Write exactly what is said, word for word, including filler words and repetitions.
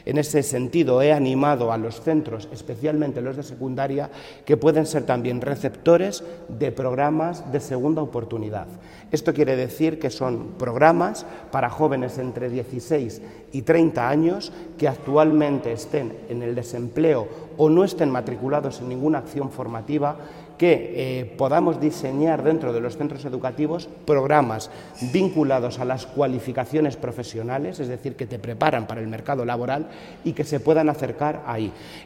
En ese sentido, he animado a los centros, especialmente los de secundaria, que pueden ser también receptores de programas de segunda oportunidad. Esto quiere decir que son programas para jóvenes entre dieciséis y treinta años que actualmente estén en el desempleo o no estén matriculados en ninguna acción formativa, que eh, podamos diseñar dentro de los centros educativos programas vinculados a las cualificaciones profesionales, es decir, que te preparan para el mercado laboral y que se puedan acercar ahí.